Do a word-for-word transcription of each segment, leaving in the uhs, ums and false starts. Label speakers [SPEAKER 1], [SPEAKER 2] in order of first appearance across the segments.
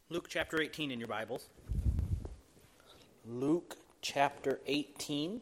[SPEAKER 1] Luke chapter eighteen in your Bibles. Luke chapter eighteen.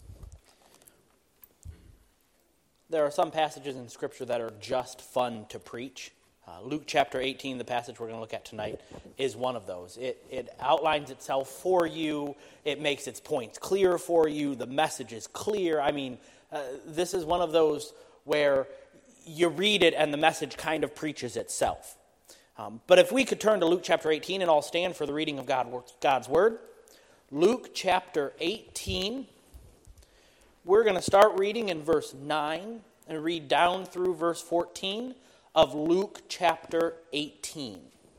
[SPEAKER 1] There are some passages in Scripture that are just fun to preach. Uh, Luke chapter eighteen, the passage we're going to look at tonight, is one of those. It, it outlines itself for you. It makes its points clear for you. The message is clear. I mean, uh, this is one of those where you read it and the message kind of preaches itself. Um, but if we could turn to Luke chapter eighteen and all stand for the reading of God, God's Word. Luke chapter eighteen. We're going to start reading in verse nine and read down through verse fourteen of Luke chapter eighteen.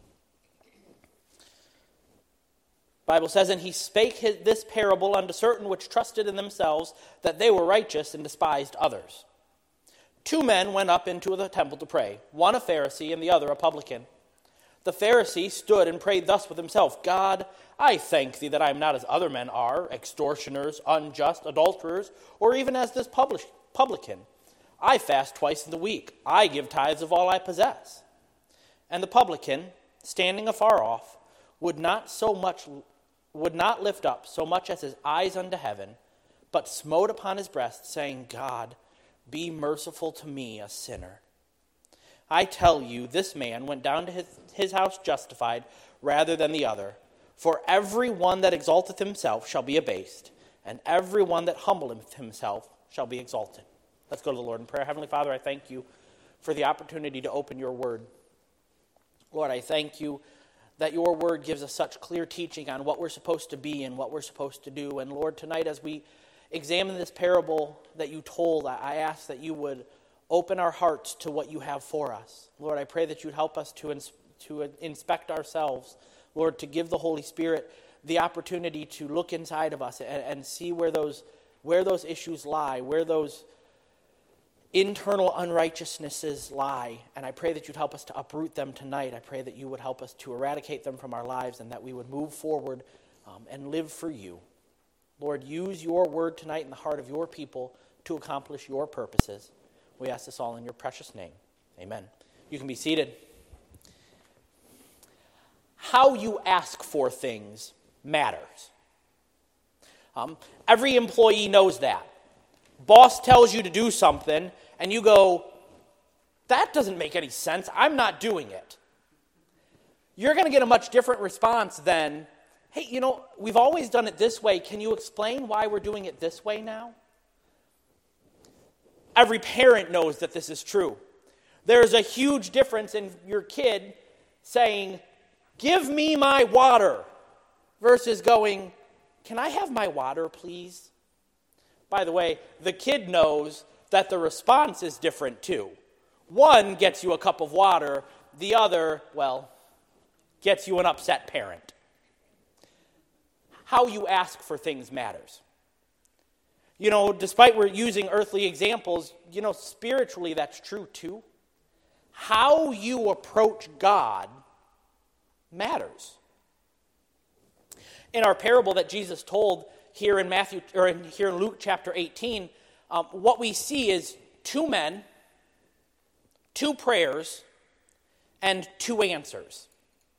[SPEAKER 1] The Bible says, "And he spake his, this parable unto certain which trusted in themselves that they were righteous and despised others. Two men went up into the temple to pray, one a Pharisee and the other a publican. The Pharisee stood and prayed thus with himself, God, I thank thee that I am not as other men are, extortioners, unjust, adulterers, or even as this publican. I fast twice in the week. I give tithes of all I possess. And the publican, standing afar off, would not so much would not lift up so much as his eyes unto heaven, but smote upon his breast, saying, God, be merciful to me, a sinner. I tell you, this man went down to his, his house justified rather than the other. For every one that exalteth himself shall be abased, and every one that humbleth himself shall be exalted." Let's go to the Lord in prayer. Heavenly Father, I thank you for the opportunity to open your word. Lord, I thank you that your word gives us such clear teaching on what we're supposed to be and what we're supposed to do. And Lord, tonight as we examine this parable that you told, I ask that you would open our hearts to what you have for us. Lord, I pray that you'd help us to, ins- to inspect ourselves. Lord, to give the Holy Spirit the opportunity to look inside of us and, and see where those, where those issues lie, where those internal unrighteousnesses lie. And I pray that you'd help us to uproot them tonight. I pray that you would help us to eradicate them from our lives and that we would move forward um, and live for you. Lord, use your word tonight in the heart of your people to accomplish your purposes. We ask this all in your precious name. Amen. You can be seated. How you ask for things matters. Um, every employee knows that. Boss tells you to do something, and you go, that doesn't make any sense. I'm not doing it. You're going to get a much different response than, hey, you know, we've always done it this way. Can you explain why we're doing it this way now? Every parent knows that this is true. There's a huge difference in your kid saying, give me my water, versus going, can I have my water, please? By the way, the kid knows that the response is different too. One gets you a cup of water, the other, well, gets you an upset parent. How you ask for things matters. You know, despite we're using earthly examples, you know, spiritually that's true too. How you approach God matters. In our parable that Jesus told here in Matthew or in, here in Luke chapter eighteen, um, what we see is two men, two prayers, and two answers.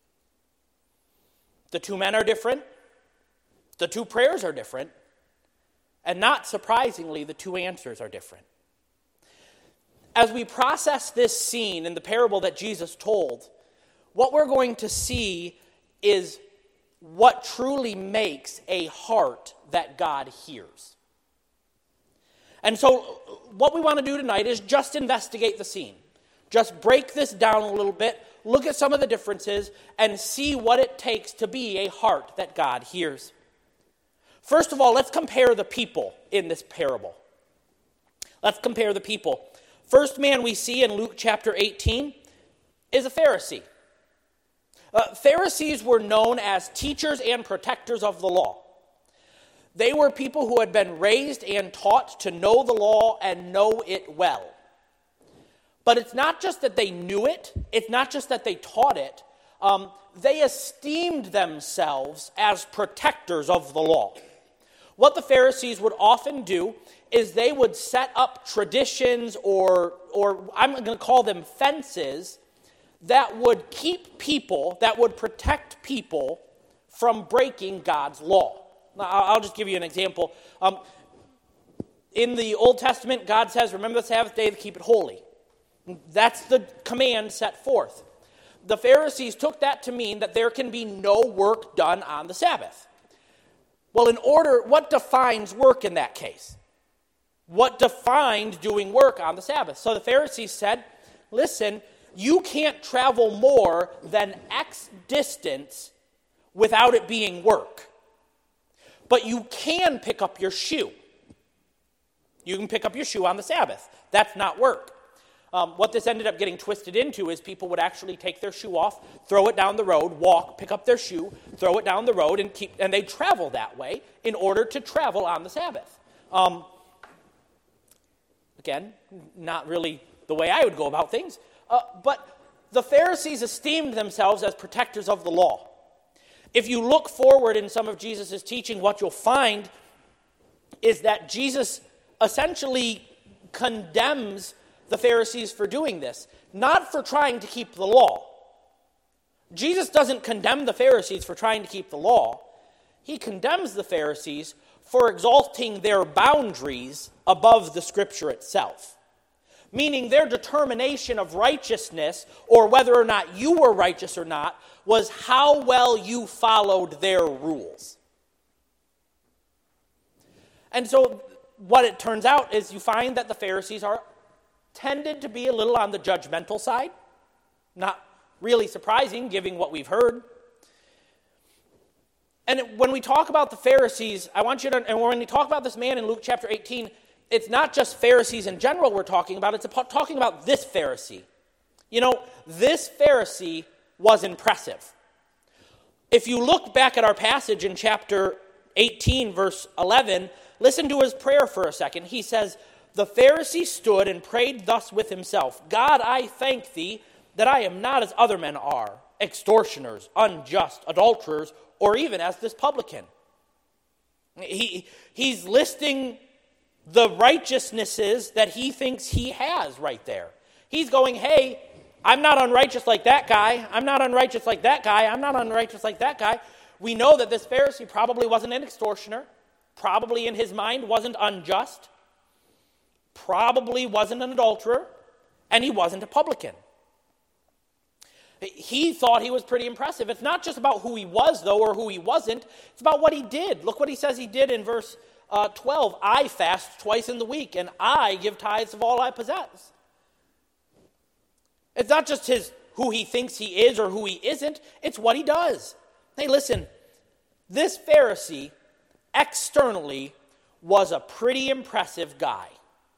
[SPEAKER 1] The two men are different. The two prayers are different. And not surprisingly, the two answers are different. As we process this scene in the parable that Jesus told, what we're going to see is what truly makes a heart that God hears. And so what we want to do tonight is just investigate the scene. Just break this down a little bit, look at some of the differences, and see what it takes to be a heart that God hears. First of all, let's compare the people in this parable. Let's compare the people. First man we see in Luke chapter eighteen is a Pharisee. Uh, Pharisees were known as teachers and protectors of the law. They were people who had been raised and taught to know the law and know it well. But it's not just that they knew it. It's not just that they taught it. Um, they esteemed themselves as protectors of the law. What the Pharisees would often do is they would set up traditions or, or I'm going to call them fences that would keep people, that would protect people from breaking God's law. Now, I'll just give you an example. Um, in the Old Testament, God says, remember the Sabbath day to keep it holy. That's the command set forth. The Pharisees took that to mean that there can be no work done on the Sabbath. Well, in order, what defines work in that case? What defined doing work on the Sabbath? So the Pharisees said, listen, you can't travel more than X distance without it being work. But you can pick up your shoe. You can pick up your shoe on the Sabbath. That's not work. Um, what this ended up getting twisted into is people would actually take their shoe off, throw it down the road, walk, pick up their shoe, throw it down the road, and keep, and they travel that way in order to travel on the Sabbath. Um, again, not really the way I would go about things. Uh, but the Pharisees esteemed themselves as protectors of the law. If you look forward in some of Jesus' teaching, what you'll find is that Jesus essentially condemns the Pharisees for doing this, not for trying to keep the law. Jesus doesn't condemn the Pharisees for trying to keep the law. He condemns the Pharisees for exalting their boundaries above the Scripture itself. Meaning their determination of righteousness, or whether or not you were righteous or not, was how well you followed their rules. And so what it turns out is you find that the Pharisees are tended to be a little on the judgmental side. Not really surprising, given what we've heard. And when we talk about the Pharisees, I want you to, and when we talk about this man in Luke chapter eighteen, it's not just Pharisees in general we're talking about, it's talking about this Pharisee. You know, this Pharisee was impressive. If you look back at our passage in chapter eighteen, verse eleven, listen to his prayer for a second. He says, the Pharisee stood and prayed thus with himself, God, I thank thee that I am not as other men are, extortioners, unjust, adulterers, or even as this publican. He, he's listing the righteousnesses that he thinks he has right there. He's going, hey, I'm not unrighteous like that guy. I'm not unrighteous like that guy. I'm not unrighteous like that guy. We know that this Pharisee probably wasn't an extortioner, probably in his mind wasn't unjust, probably wasn't an adulterer, and he wasn't a publican. He thought he was pretty impressive. It's not just about who he was, though, or who he wasn't. It's about what he did. Look what he says he did in verse uh, twelve. I fast twice in the week, and I give tithes of all I possess. It's not just his who he thinks he is or who he isn't. It's what he does. Hey, listen, this Pharisee externally was a pretty impressive guy.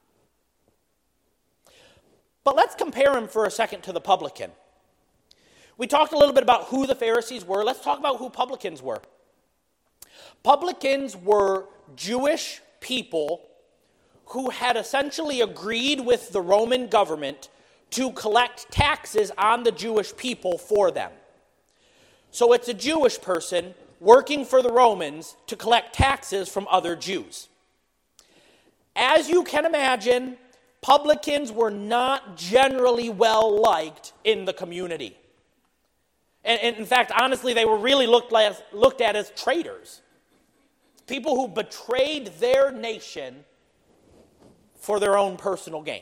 [SPEAKER 1] But let's compare him for a second to the publican. We talked a little bit about who the Pharisees were. Let's talk about who publicans were. Publicans were Jewish people who had essentially agreed with the Roman government to collect taxes on the Jewish people for them. So it's a Jewish person working for the Romans to collect taxes from other Jews. As you can imagine, publicans were not generally well liked in the community. And, and in fact, honestly, they were really looked, like, looked at as traitors. People who betrayed their nation for their own personal gain.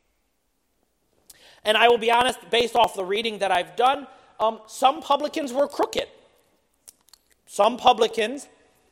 [SPEAKER 1] And I will be honest, based off the reading that I've done, um, some publicans were crooked. Some publicans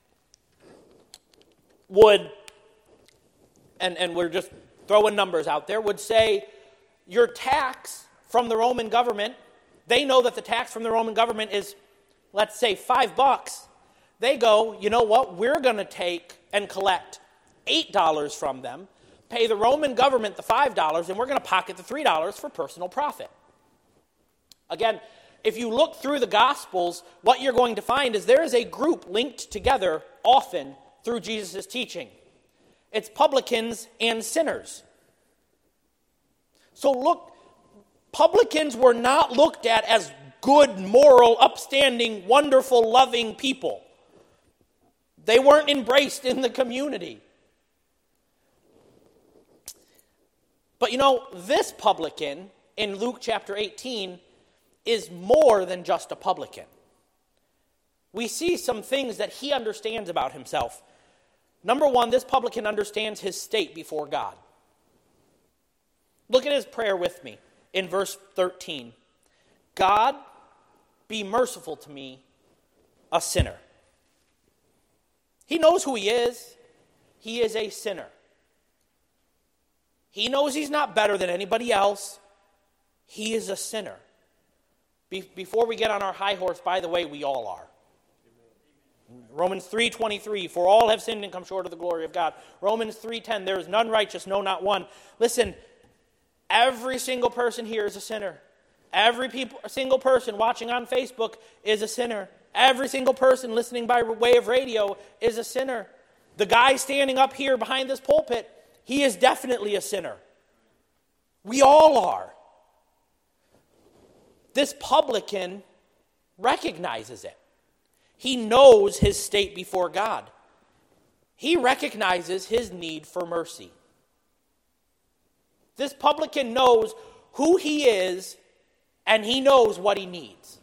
[SPEAKER 1] would, and, and we're just throwing numbers out there, would say your tax from the Roman government, they know that the tax from the Roman government is, let's say, five bucks. They go, you know what, we're going to take and collect eight dollars from them, pay the Roman government the five dollars, and we're going to pocket the three dollars for personal profit. Again, if you look through the Gospels, what you're going to find is there is a group linked together often through Jesus' teaching. It's publicans and sinners. So look, publicans were not looked at as good, moral, upstanding, wonderful, loving people. They weren't embraced in the community. But you know, this publican in Luke chapter eighteen, is more than just a publican. We see some things that he understands about himself. Number one, this publican understands his state before God. Look at his prayer with me in verse thirteen. God, be merciful to me, a sinner. He knows who he is. He is a sinner. He knows he's not better than anybody else. He is a sinner. Be- before we get on our high horse, by the way, we all are. Romans three twenty-three, for all have sinned and come short of the glory of God. Romans three ten, there is none righteous, no, not one. Listen, every single person here is a sinner. Every people, single person watching on Facebook is a sinner. Every single person listening by way of radio is a sinner. The guy standing up here behind this pulpit, he is definitely a sinner. We all are. This publican recognizes it. He knows his state before God. He recognizes his need for mercy. This publican knows who he is, and he knows what he needs.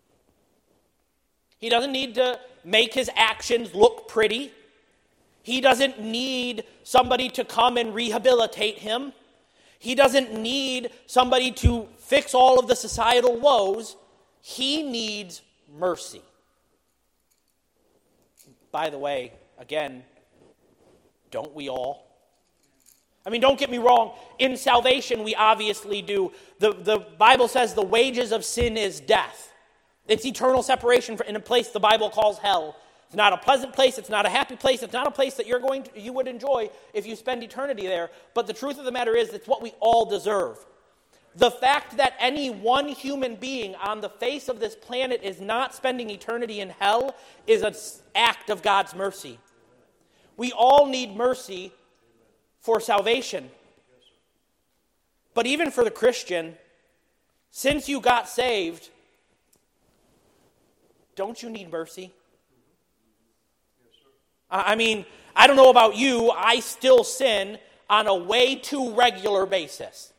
[SPEAKER 1] He doesn't need to make his actions look pretty. He doesn't need somebody to come and rehabilitate him. He doesn't need somebody to fix all of the societal woes. He needs mercy. By the way, again, don't we all? I mean, don't get me wrong. In salvation, we obviously do. The, the Bible says the wages of sin is death. It's eternal separation in a place the Bible calls hell. It's not a pleasant place. It's not a happy place. It's not a place that you're going to, you would enjoy if you spend eternity there. But the truth of the matter is, it's what we all deserve. The fact that any one human being on the face of this planet is not spending eternity in hell is an act of God's mercy. We all need mercy for salvation. But even for the Christian, since you got saved, don't you need mercy? I mean, I don't know about you, I still sin on a way too regular basis.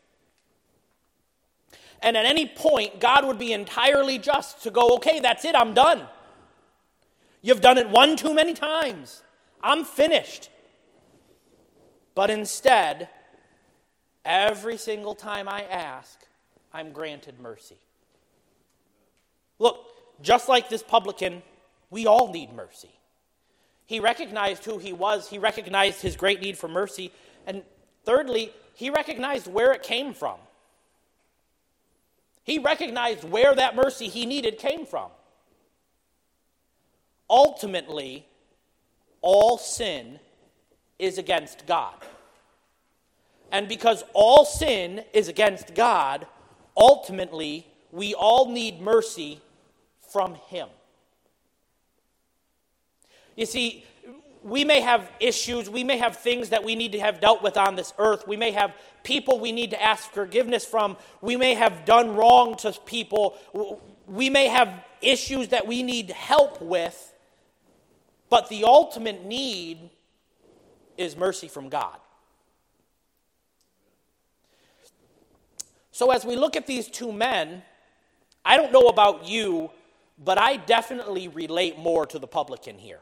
[SPEAKER 1] And at any point, God would be entirely just to go, okay, that's it, I'm done. You've done it one too many times. I'm finished. But instead, every single time I ask, I'm granted mercy. Look, just like this publican, we all need mercy. He recognized who he was. He recognized his great need for mercy. And thirdly, he recognized where it came from. He recognized where that mercy he needed came from. Ultimately, all sin is against God. And because all sin is against God, ultimately, we all need mercy from Him. You see, we may have issues, we may have things that we need to have dealt with on this earth. We may have people we need to ask forgiveness from. We may have done wrong to people. We may have issues that we need help with. But the ultimate need is mercy from God. So as we look at these two men, I don't know about you, but I definitely relate more to the publican here.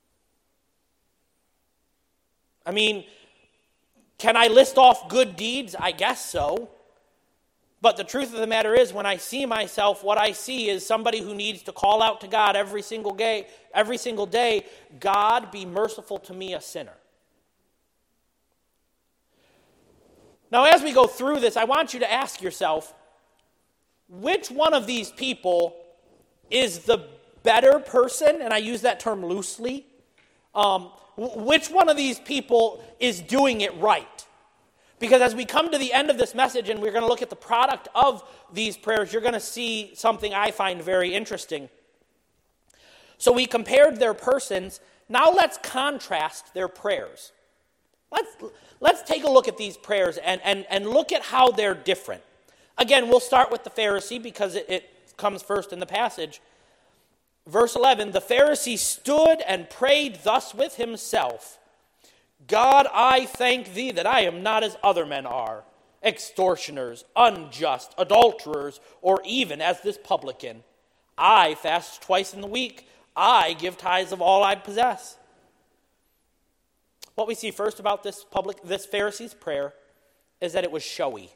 [SPEAKER 1] I mean, can I list off good deeds? I guess so. But the truth of the matter is, when I see myself, what I see is somebody who needs to call out to God every single day, every single day, God, be merciful to me, a sinner. Now, as we go through this, I want you to ask yourself, which one of these people is the better person? And I use that term loosely. Um, which one of these people is doing it right? Because as we come to the end of this message and we're going to look at the product of these prayers, you're going to see something I find very interesting. So we compared their persons. Now let's contrast their prayers. Let's, let's take a look at these prayers and, and, and look at how they're different. Again, we'll start with the Pharisee because it, it comes first in the passage. Verse eleven, the Pharisee stood and prayed thus with himself, God, I thank thee that I am not as other men are, extortioners, unjust, adulterers, or even as this publican. I fast twice in the week. I give tithes of all I possess. What we see first about this public, this Pharisee's prayer is that it was showy.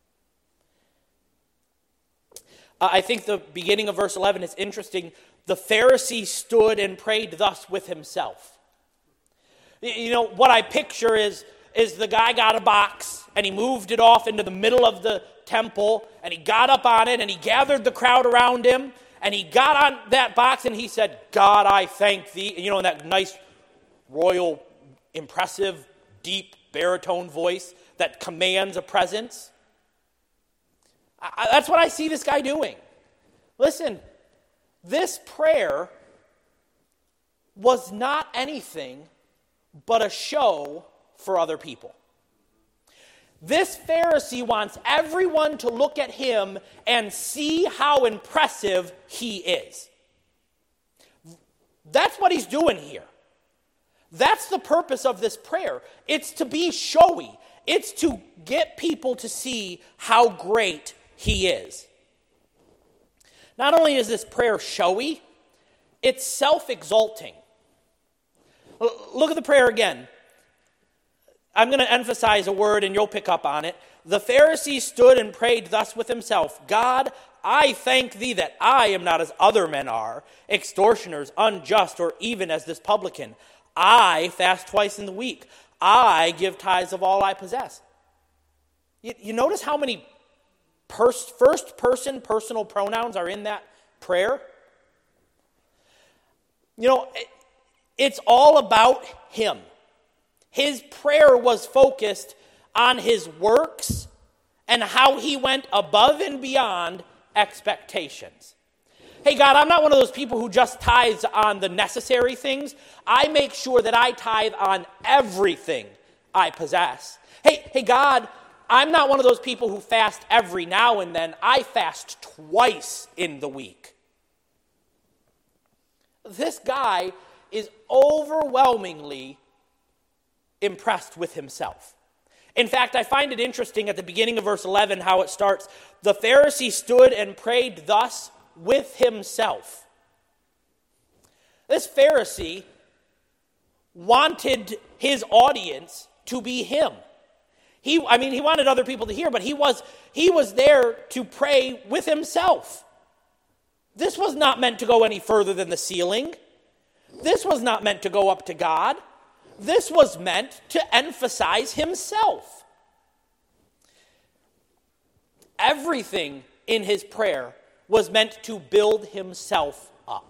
[SPEAKER 1] Uh, I think the beginning of verse eleven is interesting. The Pharisee stood and prayed thus with himself. You know, what I picture is, is the guy got a box and he moved it off into the middle of the temple and he got up on it and he gathered the crowd around him and he got on that box and he said, God, I thank thee. You know, in that nice, royal, impressive, deep baritone voice that commands a presence. I, that's what I see this guy doing. Listen, this prayer was not anything but a show for other people. This Pharisee wants everyone to look at him and see how impressive he is. That's what he's doing here. That's the purpose of this prayer. It's to be showy. It's to get people to see how great he is. Not only is this prayer showy, it's self-exalting. Look at the prayer again. I'm going to emphasize a word and you'll pick up on it. The Pharisee stood and prayed thus with himself, God, I thank thee that I am not as other men are, extortioners, unjust, or even as this publican. I fast twice in the week. I give tithes of all I possess. You, you notice how many pers- first-person personal pronouns are in that prayer? You know, it, it's all about him. His prayer was focused on his works and how he went above and beyond expectations. Hey, God, I'm not one of those people who just tithes on the necessary things. I make sure that I tithe on everything I possess. Hey, hey, God, I'm not one of those people who fast every now and then. I fast twice in the week. This guy is overwhelmingly impressed with himself. In fact, I find it interesting at the beginning of verse eleven how it starts. The Pharisee stood and prayed thus with himself. This Pharisee wanted his audience to be him. He, I mean, he wanted other people to hear, but he was, he was there to pray with himself. This was not meant to go any further than the ceiling. This was not meant to go up to God. This was meant to emphasize himself. Everything in his prayer was meant to build himself up.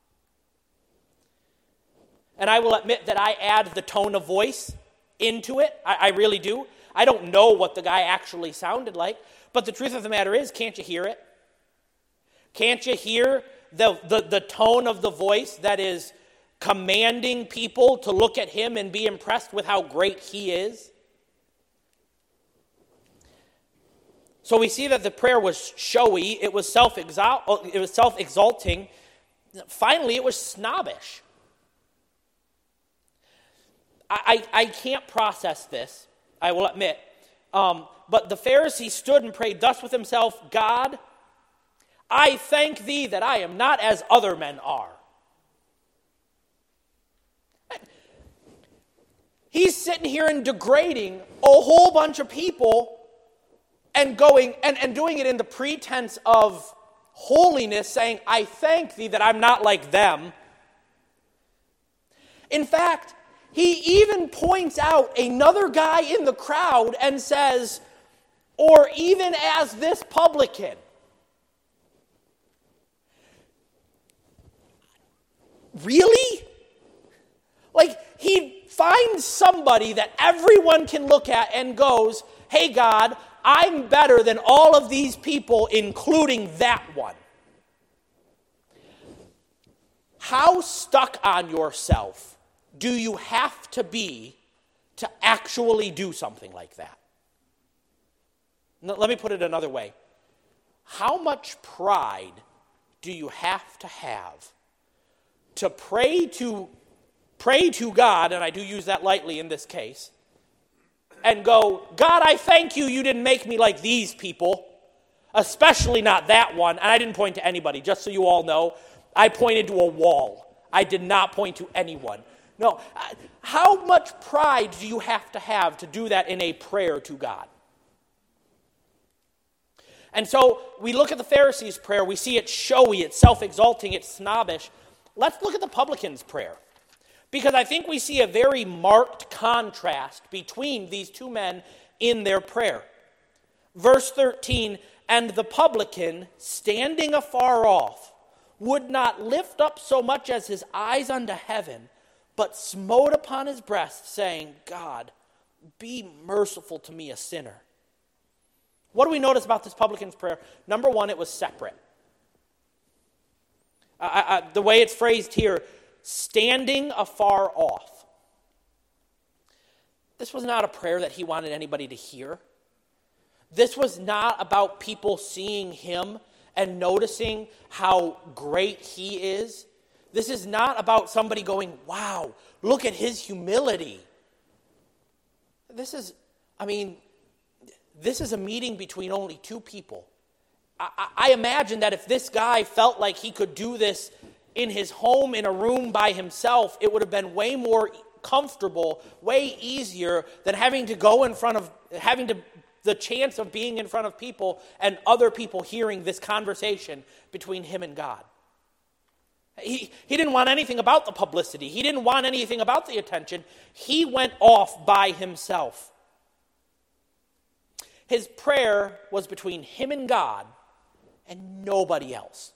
[SPEAKER 1] And I will admit that I add the tone of voice into it. I, I really do. I don't know what the guy actually sounded like, but the truth of the matter is, can't you hear it? Can't you hear the, the, the tone of the voice that is commanding people to look at him and be impressed with how great he is? So we see that the prayer was showy, it was self-exalt, it was self-exalting. Finally, it was snobbish. I, I, I can't process this, I will admit. Um, but the Pharisee stood and prayed thus with himself, God, I thank thee that I am not as other men are. He's sitting here and degrading a whole bunch of people and going and, and doing it in the pretense of holiness, saying, I thank thee that I'm not like them. In fact, he even points out another guy in the crowd and says, or even as this publican. Really? Like, he finds somebody that everyone can look at and goes, hey, God, I'm better than all of these people, including that one. How stuck on yourself do you have to be to actually do something like that? Now, let me put it another way. How much pride do you have to have to pray to pray to God, and I do use that lightly in this case, and go, God, I thank you you didn't make me like these people, especially not that one. And I didn't point to anybody, just so you all know. I pointed to a wall. I did not point to anyone. No, how much pride do you have to have to do that in a prayer to God? And so we look at the Pharisees' prayer. We see it's showy, it's self-exalting, it's snobbish. Let's look at the publican's prayer. Because I think we see a very marked contrast between these two men in their prayer. Verse thirteen, and the publican, standing afar off, would not lift up so much as his eyes unto heaven, but smote upon his breast, saying, God, be merciful to me, a sinner. What do we notice about this publican's prayer? Number one, it was separate. I, I, the way it's phrased here, standing afar off. This was not a prayer that he wanted anybody to hear. This was not about people seeing him and noticing how great he is. This is not about somebody going, wow, look at his humility. This is, I mean, this is a meeting between only two people. I, I, I imagine that if this guy felt like he could do this in his home, in a room by himself, it would have been way more comfortable, way easier than having to go in front of, having to, the chance of being in front of people and other people hearing this conversation between him and God. He, he didn't want anything about the publicity. He didn't want anything about the attention. He went off by himself. His prayer was between him and God and nobody else.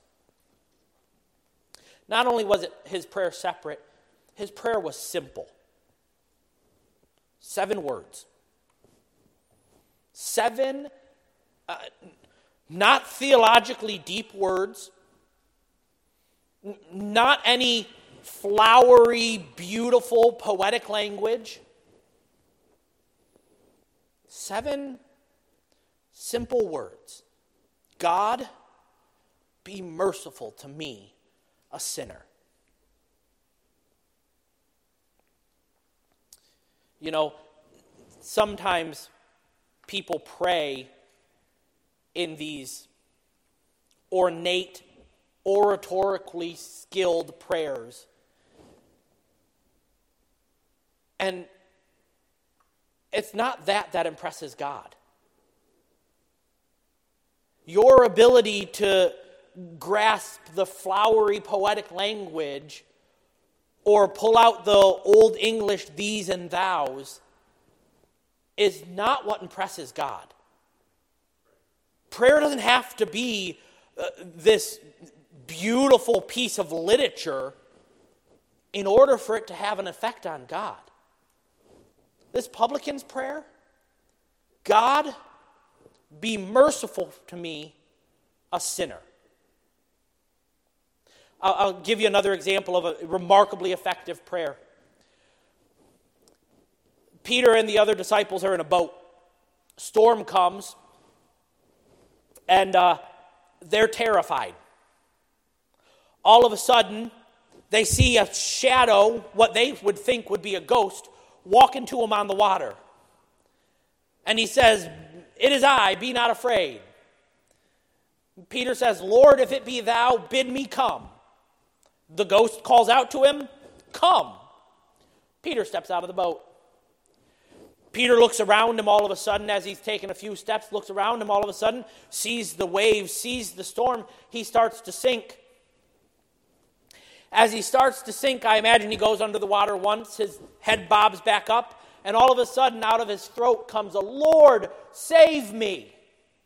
[SPEAKER 1] Not only was it his prayer separate, his prayer was simple. Seven words. Seven, uh, not theologically deep words, n- not any flowery, beautiful, poetic language. Seven simple words. God, be merciful to me, a sinner. You know, sometimes people pray in these ornate, oratorically skilled prayers. And it's not that that impresses God. Your ability to grasp the flowery poetic language or pull out the old English these and thous is not what impresses God. Prayer doesn't have to be uh, this beautiful piece of literature in order for it to have an effect on God. This publican's prayer, God, be merciful to me, a sinner. I'll, I'll give you another example of a remarkably effective prayer. Peter and the other disciples are in a boat. Storm comes, and uh, they're terrified. All of a sudden, they see a shadow, what they would think would be a ghost, walk into them on the water. And he says, "It is I, be not afraid." Peter says, "Lord, if it be thou, bid me come." The ghost calls out to him, "Come." Peter steps out of the boat. Peter looks around him all of a sudden as he's taken a few steps, looks around him all of a sudden, sees the waves, sees the storm. He starts to sink. As he starts to sink, I imagine he goes under the water once, his head bobs back up, and all of a sudden out of his throat comes a, "Lord, save me."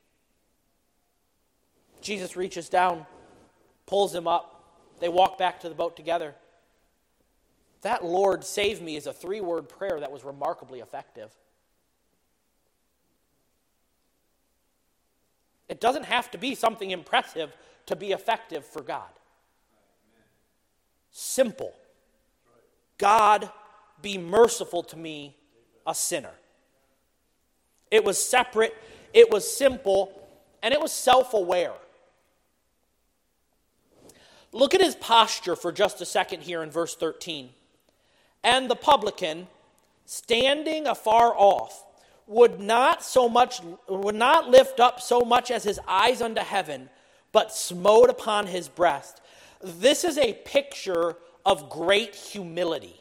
[SPEAKER 1] Jesus reaches down, pulls him up. They walk back to the boat together. That "Lord, save me" is a three-word prayer that was remarkably effective. It doesn't have to be something impressive to be effective for God. Simple. God, be merciful to me, a sinner. It was separate, it was simple, and it was self-aware. Look at his posture for just a second here in verse thirteen. And the publican, standing afar off, would not so much would not lift up so much as his eyes unto heaven, but smote upon his breast. This is a picture of great humility.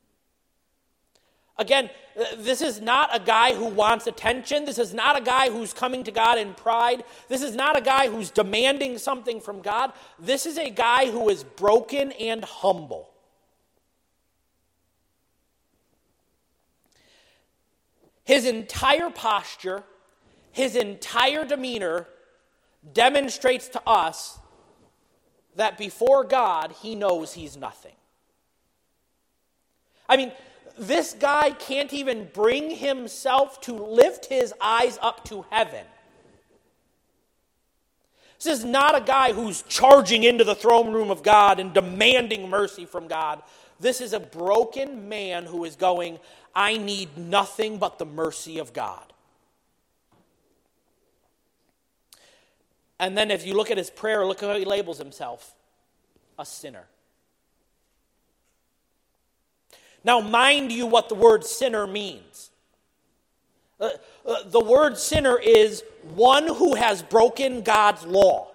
[SPEAKER 1] Again, this is not a guy who wants attention. This is not a guy who's coming to God in pride. This is not a guy who's demanding something from God. This is a guy who is broken and humble. His entire posture, his entire demeanor demonstrates to us that before God, he knows he's nothing. I mean, this guy can't even bring himself to lift his eyes up to heaven. This is not a guy who's charging into the throne room of God and demanding mercy from God. This is a broken man who is going, I need nothing but the mercy of God. And then if you look at his prayer, look at how he labels himself. A sinner. Now, mind you what the word sinner means. Uh, uh, the word sinner is one who has broken God's law.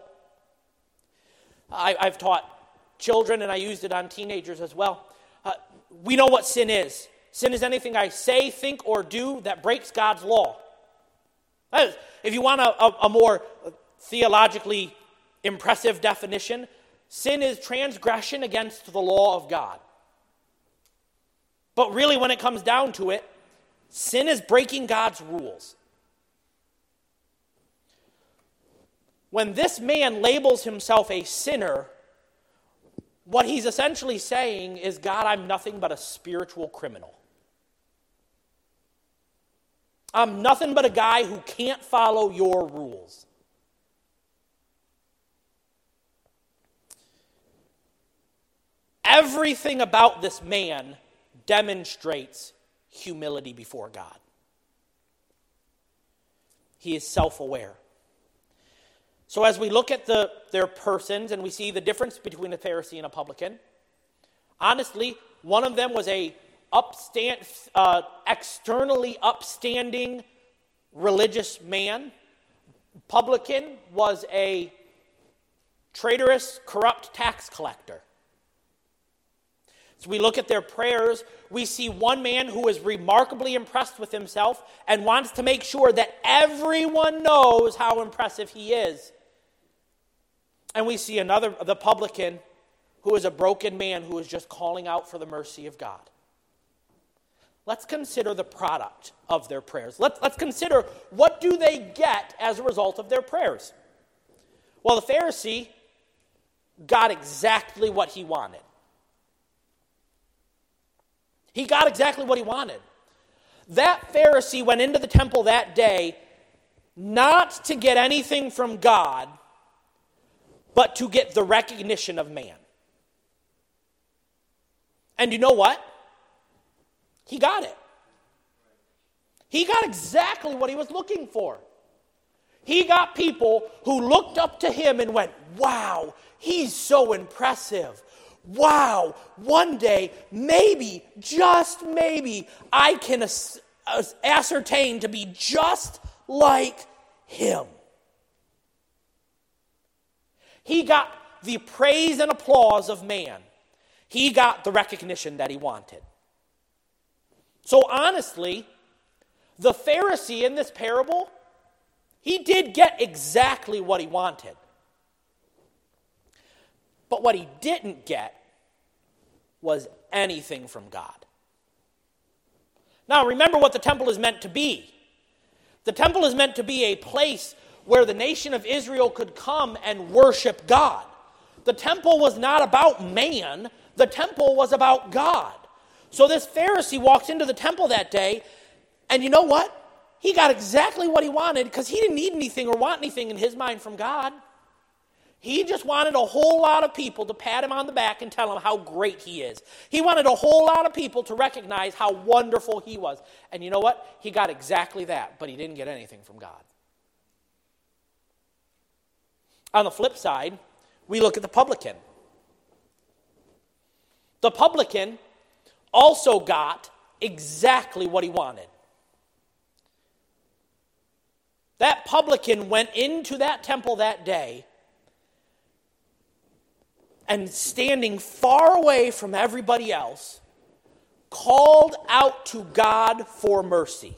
[SPEAKER 1] I, I've taught children, and I used it on teenagers as well. Uh, we know what sin is. Sin is anything I say, think, or do that breaks God's law. If you want a, a, a more theologically impressive definition, sin is transgression against the law of God. But really, when it comes down to it, sin is breaking God's rules. When this man labels himself a sinner, what he's essentially saying is, God, I'm nothing but a spiritual criminal. I'm nothing but a guy who can't follow your rules. Everything about this man demonstrates humility before God. He is self-aware. So as we look at the, their persons and we see the difference between a Pharisee and a publican, honestly, one of them was a upstand, uh, externally upstanding religious man. Publican was a traitorous, corrupt tax collector. So we look at their prayers, we see one man who is remarkably impressed with himself and wants to make sure that everyone knows how impressive he is. And we see another, the publican, who is a broken man who is just calling out for the mercy of God. Let's consider the product of their prayers. Let's, let's consider what do they get as a result of their prayers. Well, the Pharisee got exactly what he wanted. He got exactly what he wanted. That Pharisee went into the temple that day not to get anything from God, but to get the recognition of man. And you know what? He got it. He got exactly what he was looking for. He got people who looked up to him and went, wow, he's so impressive. Wow, one day, maybe, just maybe, I can as- as- ascertain to be just like him. He got the praise and applause of man. He got the recognition that he wanted. So honestly, the Pharisee in this parable, he did get exactly what he wanted. But what he didn't get was anything from God. Now remember what the temple is meant to be. The temple is meant to be a place where the nation of Israel could come and worship God. The temple was not about man. The temple was about God. So this Pharisee walked into the temple that day, and you know what? He got exactly what he wanted because he didn't need anything or want anything in his mind from God. He just wanted a whole lot of people to pat him on the back and tell him how great he is. He wanted a whole lot of people to recognize how wonderful he was. And you know what? He got exactly that, but he didn't get anything from God. On the flip side, we look at the publican. The publican also got exactly what he wanted. That publican went into that temple that day and, standing far away from everybody else, called out to God for mercy.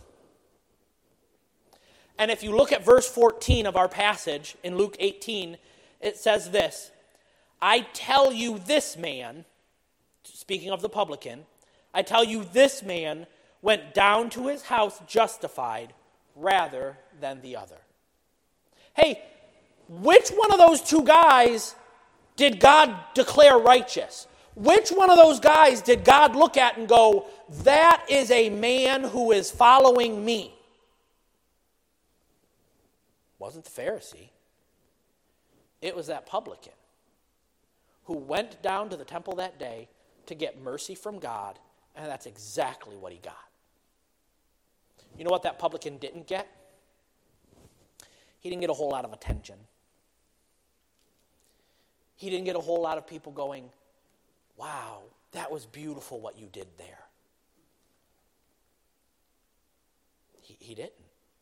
[SPEAKER 1] And if you look at verse fourteen of our passage in Luke eighteen, it says this, I tell you this man, speaking of the publican, I tell you this man went down to his house justified rather than the other. Hey, which one of those two guys did God declare righteous? Which one of those guys did God look at and go, that is a man who is following me? It wasn't the Pharisee. It was that publican who went down to the temple that day to get mercy from God, and that's exactly what he got. You know what that publican didn't get? He didn't get a whole lot of attention. He didn't get a whole lot of people going, wow, that was beautiful what you did there. He, he didn't.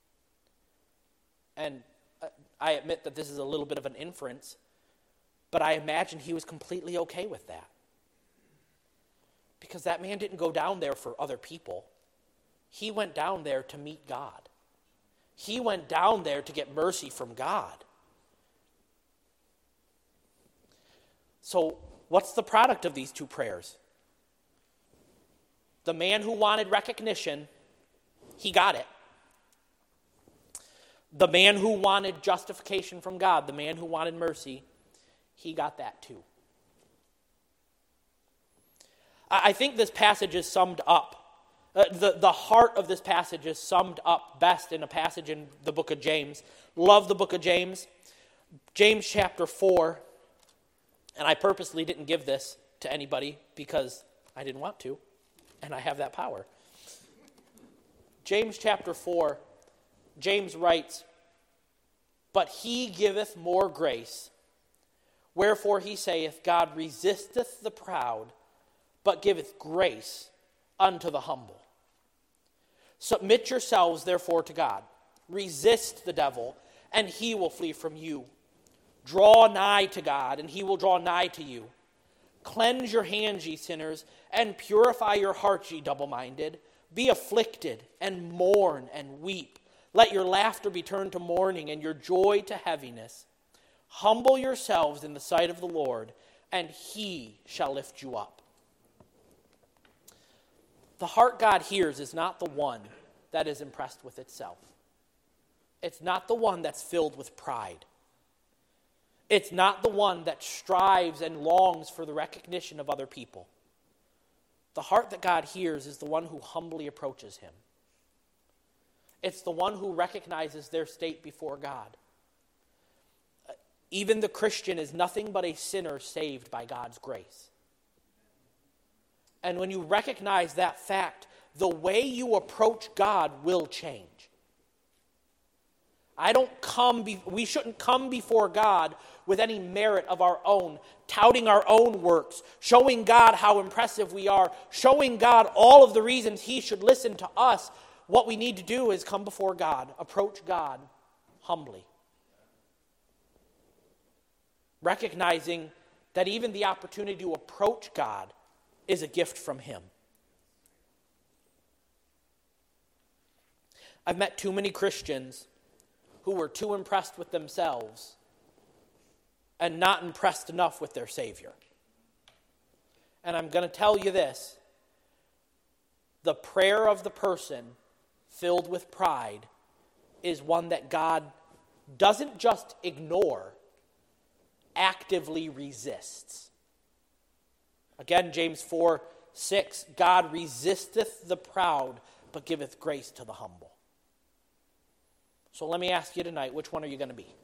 [SPEAKER 1] And I admit that this is a little bit of an inference, but I imagine he was completely okay with that. Because that man didn't go down there for other people. He went down there to meet God. He went down there to get mercy from God. So, what's the product of these two prayers? The man who wanted recognition, he got it. The man who wanted justification from God, the man who wanted mercy, he got that too. I think this passage is summed up. Uh, the, the heart of this passage is summed up best in a passage in the book of James. Love the book of James. James chapter four. And I purposely didn't give this to anybody because I didn't want to. And I have that power. James chapter four. James writes, but he giveth more grace. Wherefore he saith, God resisteth the proud, but giveth grace unto the humble. Submit yourselves, therefore, to God. Resist the devil, and he will flee from you. Draw nigh to God, and he will draw nigh to you. Cleanse your hands, ye sinners, and purify your hearts, ye double-minded. Be afflicted, and mourn, and weep. Let your laughter be turned to mourning, and your joy to heaviness. Humble yourselves in the sight of the Lord, and he shall lift you up. The heart God hears is not the one that is impressed with itself. It's not the one that's filled with pride. It's not the one that strives and longs for the recognition of other people. The heart that God hears is the one who humbly approaches him. It's the one who recognizes their state before God. Even the Christian is nothing but a sinner saved by God's grace. And when you recognize that fact, the way you approach God will change. I don't come, be, we shouldn't come before God with any merit of our own, touting our own works, showing God how impressive we are, showing God all of the reasons he should listen to us. What we need to do is come before God, approach God humbly. Recognizing that even the opportunity to approach God is a gift from him. I've met too many Christians who were too impressed with themselves and not impressed enough with their Savior. And I'm going to tell you this. The prayer of the person filled with pride is one that God doesn't just ignore, actively resists. Again, James four six, God resisteth the proud, but giveth grace to the humble. So let me ask you tonight, which one are you going to be?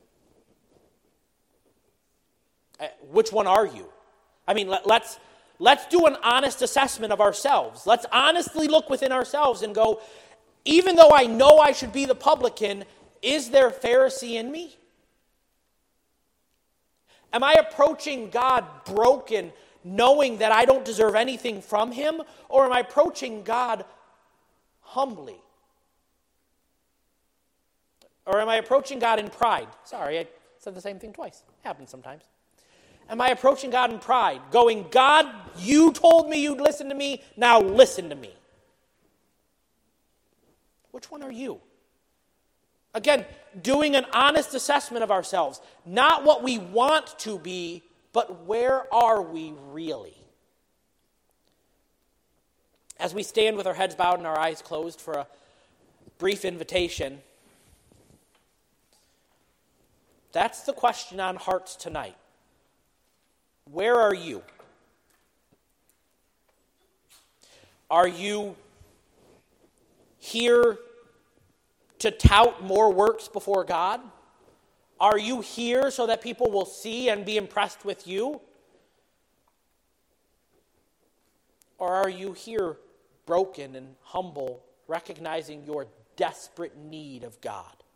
[SPEAKER 1] Uh, which one are you? I mean, let, let's, let's do an honest assessment of ourselves. Let's honestly look within ourselves and go, even though I know I should be the publican, is there Pharisee in me? Am I approaching God broken, knowing that I don't deserve anything from him? Or am I approaching God humbly? Or am I approaching God in pride? Sorry, I said the same thing twice. Happens sometimes. Am I approaching God in pride, going, God, you told me you'd listen to me, now listen to me? Which one are you? Again, doing an honest assessment of ourselves, not what we want to be, but where are we really? As we stand with our heads bowed and our eyes closed for a brief invitation, that's the question on hearts tonight. Where are you? Are you here to tout more works before God? Are you here so that people will see and be impressed with you? Or are you here broken and humble, recognizing your desperate need of God?